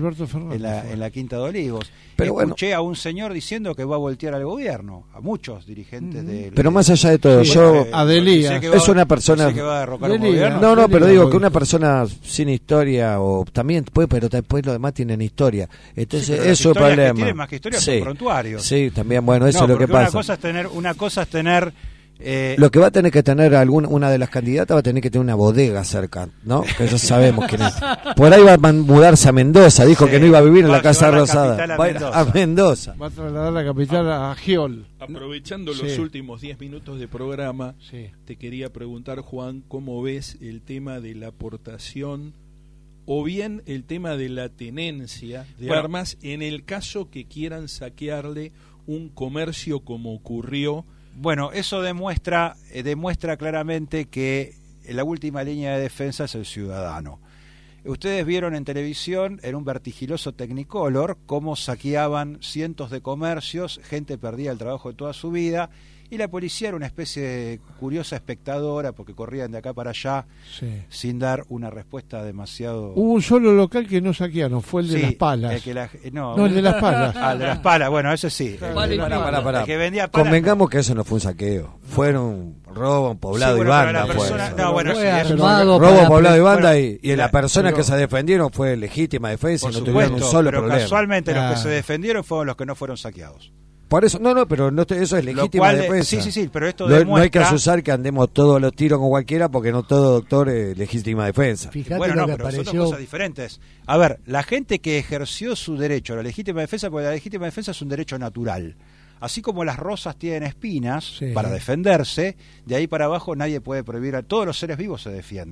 en la Quinta de Olivos. Pero escuché a un señor diciendo que va a voltear al gobierno, a muchos dirigentes de...
Pero más allá de todo,
Adelía
es una persona...
Que va a derrocar un gobierno.
No, pero digo que una persona sin historia, o también puede, pero después los demás tienen historia. Entonces, eso es el problema.
Que tienen más que historia son prontuarios.
Sí, también, bueno, eso es lo que pasa.
Una cosa es tener
lo que va a tener que tener una de las candidatas va a tener que tener una bodega cerca, ¿no? Que ya sabemos quién es. Por ahí va a mudarse a Mendoza, dijo que no iba a vivir en la Casa Rosada. Va a Mendoza.
Va a trasladar la capital a Giol.
Aprovechando los últimos 10 minutos de programa, te quería preguntar, Juan, ¿cómo ves el tema de la aportación o bien el tema de la tenencia de armas en el caso que quieran saquearle un comercio como ocurrió?
Bueno, eso demuestra claramente que la última línea de defensa es el ciudadano. Ustedes vieron en televisión, en un vertiginoso Technicolor, cómo saqueaban cientos de comercios, gente perdía el trabajo de toda su vida, y la policía era una especie de curiosa espectadora, porque corrían de acá para allá sin dar una respuesta demasiado...
Hubo un solo local que no saquearon, fue el de Las Palas.
El de
Las Palas.
El de Las Palas, bueno, ese sí.
Pará.
El que vendía
palas. Convengamos que eso no fue un saqueo, fueron robo, poblado y banda. Robo, poblado y banda, y la persona que se defendieron fue legítima defensa y no tuvieron un solo problema.
Casualmente los que se defendieron fueron los que no fueron saqueados.
Por eso, pero eso es legítima defensa.
Sí, pero esto demuestra...
No hay que asusar que andemos todos los tiros con cualquiera, porque no todo doctor es legítima defensa.
Fíjate pero son dos cosas diferentes. A ver, la gente que ejerció su derecho a la legítima defensa, porque la legítima defensa es un derecho natural. Así como las rosas tienen espinas para defenderse, de ahí para abajo nadie puede prohibir, todos los seres vivos se defienden.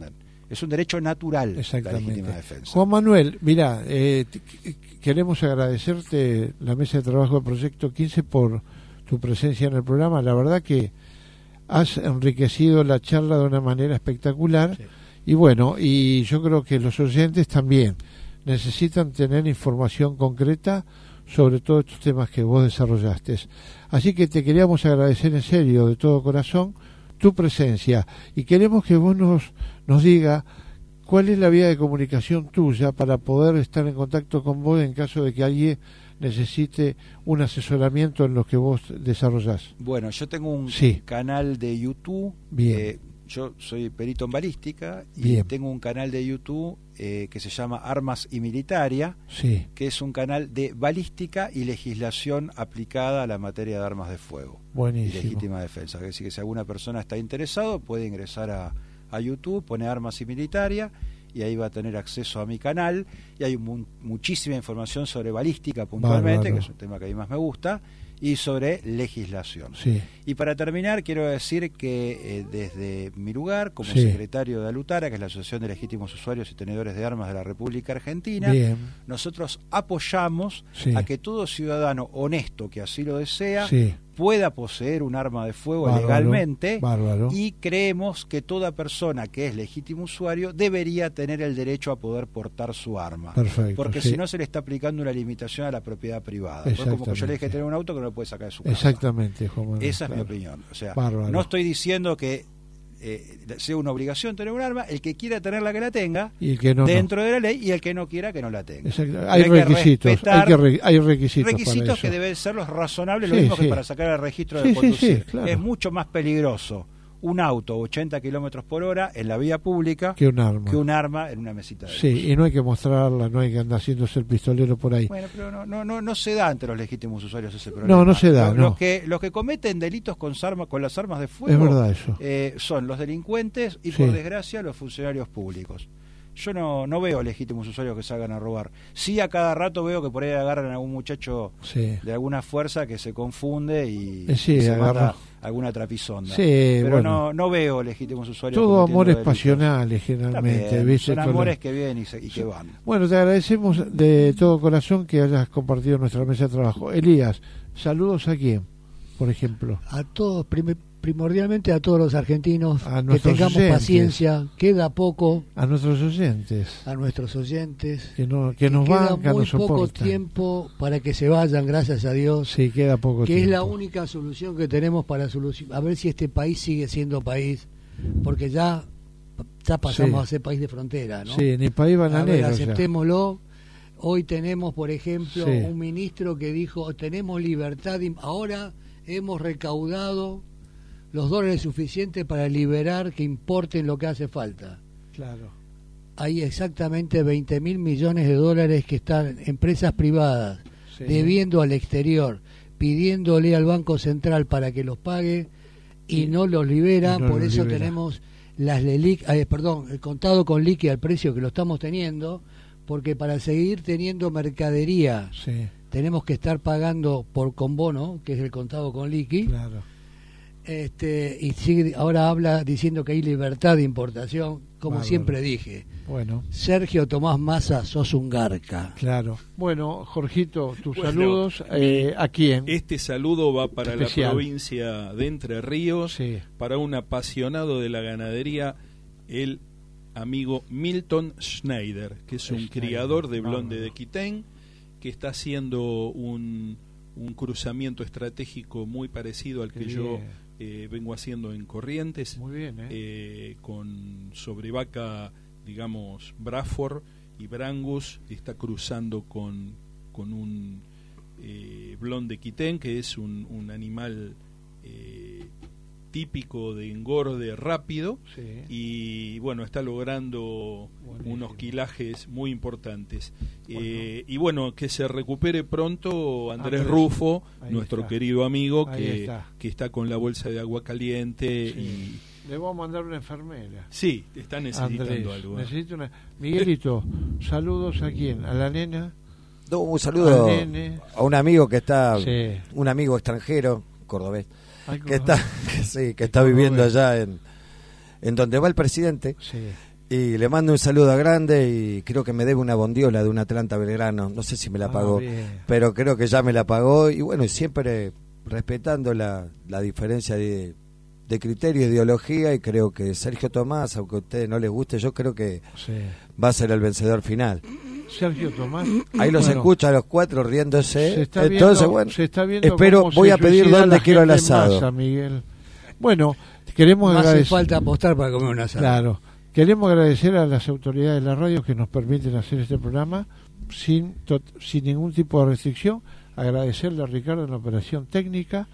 Es un derecho natural la
Exactamente.
legítima defensa.
Juan Manuel, mira, queremos agradecerte la mesa de trabajo del Proyecto 15 por tu presencia en el programa. La verdad que has enriquecido la charla de una manera espectacular. Sí. Y bueno, y yo creo que los oyentes también necesitan tener información concreta sobre todos estos temas que vos desarrollaste. Así que te queríamos agradecer en serio, de todo corazón, tu presencia, y queremos que vos nos diga cuál es la vía de comunicación tuya para poder estar en contacto con vos en caso de que alguien necesite un asesoramiento en lo que vos desarrollás.
Bueno, yo tengo un canal de YouTube.
Bien.
Yo soy perito en balística y
Bien.
tengo un canal de YouTube que se llama Armas y Militaria,
sí.
que es un canal de balística y legislación aplicada a la materia de armas de fuego.
Buenísimo.
Y legítima defensa. Es decir, que si alguna persona está interesado puede ingresar a YouTube, pone Armas y Militaria y ahí va a tener acceso a mi canal, y hay muchísima información sobre balística puntualmente, que es un tema que a mí más me gusta, y sobre legislación.
Sí.
Y para terminar, quiero decir que desde mi lugar, como secretario de ALUTARA, que es la Asociación de Legítimos Usuarios y Tenedores de Armas de la República Argentina,
Bien.
nosotros apoyamos a que todo ciudadano honesto que así lo desea pueda poseer un arma de fuego legalmente, y creemos que toda persona que es legítimo usuario debería tener el derecho a poder portar su arma.
Perfecto,
porque si no se le está aplicando una limitación a la propiedad privada. Es como que yo le dije tener un auto que no lo puede sacar de su casa.
Exactamente, Juan Manuel.
Esa es mi opinión. O sea, no estoy diciendo que sea una obligación tener un arma. El que quiera tenerla, que la tenga,
y el que no,
dentro de la ley, y el que no quiera, que no la tenga.
Hay requisitos, hay requisitos para
que deben ser los razonables, lo mismo que para sacar el registro de conducir.
Claro.
Es mucho más peligroso un auto a 80 kilómetros por hora en la vía pública
que un arma
en una mesita de luz.
Sí, y no hay que mostrarla, no hay que andar haciéndose el pistolero por ahí.
Bueno, pero no se da entre los legítimos usuarios ese problema.
No se da.
Los que cometen delitos con las armas de fuego,
es verdad eso.
Son los delincuentes y, por desgracia, los funcionarios públicos. Yo no veo legítimos usuarios que salgan a robar. Sí, a cada rato veo que por ahí agarran a algún muchacho de alguna fuerza que se confunde y se manda alguna trapisonda. Pero no veo legítimos usuarios.
Todo amores pasionales, generalmente.
También, son amores que vienen y que van.
Bueno, te agradecemos de todo corazón que hayas compartido nuestra mesa de trabajo. Elías, saludos a quién, por ejemplo.
A todos, primordialmente a todos los argentinos, que tengamos paciencia, queda poco.
A nuestros oyentes.
Que
nos bancan,
queda muy
nos
poco
soportan.
Tiempo para que se vayan, gracias a Dios.
Sí, queda poco
que
tiempo.
Es la única solución que tenemos para a ver si este país sigue siendo país, porque ya pasamos a ser país de frontera, ¿no?
Sí, ni país bananero.
Aceptémoslo. Hoy tenemos, por ejemplo, un ministro que dijo, tenemos libertad, ahora hemos recaudado los dólares suficientes para liberar que importen lo que hace falta.
Claro.
Hay exactamente 20.000 millones de dólares que están empresas privadas debiendo al exterior, pidiéndole al Banco Central para que los pague y no los liberan. Por eso tenemos las el contado con liqui al precio que lo estamos teniendo, porque para seguir teniendo mercadería tenemos que estar pagando con bono, que es el contado con liqui.
Claro.
Y sigue, ahora habla diciendo que hay libertad de importación, como siempre dije.
Bueno.
Sergio Tomás Massa, sos un garca.
Claro. Bueno, Jorgito, tus saludos. ¿A quién?
Este saludo va para la provincia de Entre Ríos, para un apasionado de la ganadería, el amigo Milton Schneider, que es un criador de blonde de Quitén, que está haciendo un cruzamiento estratégico muy parecido al que yo vengo haciendo en Corrientes.
Muy bien,
con sobre vaca, digamos, Braford y Brangus, está cruzando con un blonde Quitén, que es un animal típico de engorde rápido, y bueno, está logrando unos quilajes muy importantes. Y bueno, que se recupere pronto Andrés Rufo, nuestro querido amigo, que está con la bolsa de agua caliente. Y
le vamos a mandar una enfermera.
Sí, está necesitando algo.
Necesito una. Miguelito, saludos a quién, a la nena.
Un saludo a un amigo que está, un amigo extranjero, cordobés, que está viviendo allá en donde va el presidente, Y le mando un saludo a Grande y creo que me debe una bondiola de un Atlanta Belgrano. No sé si me la pagó, pero creo que ya me la pagó. Y bueno, siempre respetando la diferencia de criterio e ideología. Y creo que Sergio Tomás, aunque a ustedes no les guste, yo creo que va a ser el vencedor final.
Sergio Tomás.
Ahí los escucho a los cuatro riéndose.
Entonces,
viendo, bueno,
se está viendo
espero, voy a pedir dónde quiero el asado.
Massa, Miguel. Bueno, queremos
agradecer. Hace falta apostar para comer un asado.
Claro. Queremos agradecer a las autoridades de la radio que nos permiten hacer este programa sin ningún tipo de restricción. Agradecerle a Ricardo en la operación técnica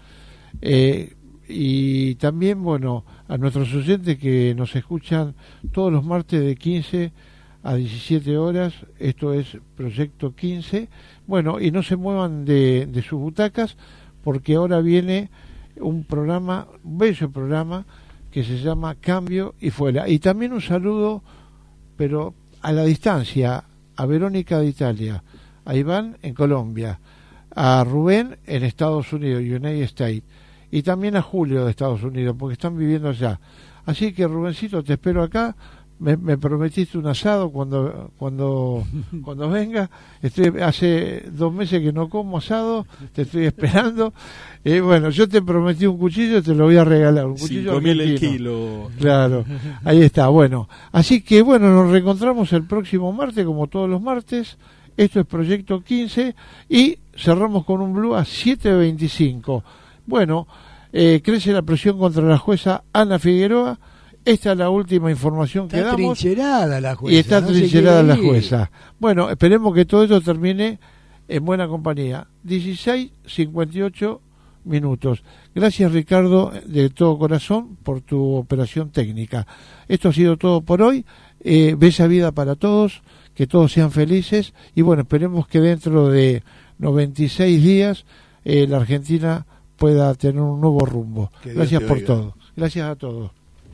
y también, bueno, a nuestros oyentes que nos escuchan todos los martes de 15 a 17 horas. Esto es Proyecto 15. Bueno, y no se muevan de sus butacas porque ahora viene un bello programa que se llama Cambio y Fuera. Y también un saludo, pero a la distancia, a Verónica de Italia, a Iván en Colombia, a Rubén en Estados Unidos, United States, y también a Julio de Estados Unidos, porque están viviendo allá. Así que, Rubencito, te espero acá. Me prometiste un asado cuando venga. Hace 2 meses que no como asado, te estoy esperando. Bueno, yo te prometí un cuchillo, te lo voy a regalar, un cuchillo
5.000 el kilo.
Claro, ahí está. Bueno, así que bueno, nos reencontramos el próximo martes, como todos los martes. Esto es Proyecto 15 y cerramos con un blue a 7:25. Bueno, crece la presión contra la jueza Ana Figueroa. Esta es la última información que damos.
Está trincherada la jueza.
Y está trincherada la jueza. Bueno, esperemos que todo esto termine en buena compañía. 16:58 minutos. Gracias, Ricardo, de todo corazón, por tu operación técnica. Esto ha sido todo por hoy. Bella vida para todos, que todos sean felices. Y bueno, esperemos que dentro de 96 días la Argentina pueda tener un nuevo rumbo. Gracias por todo. Gracias a todos.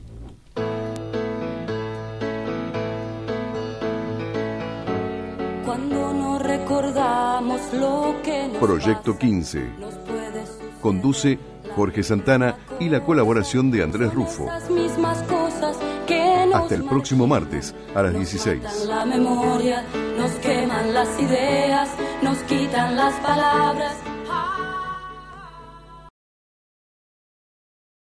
Cuando no recordamos lo que nos
Proyecto 15. Conduce Jorge Santana y la colaboración de Andrés Rufo. Hasta el próximo martes a las 16.
La memoria, nos queman las ideas, nos quitan las palabras.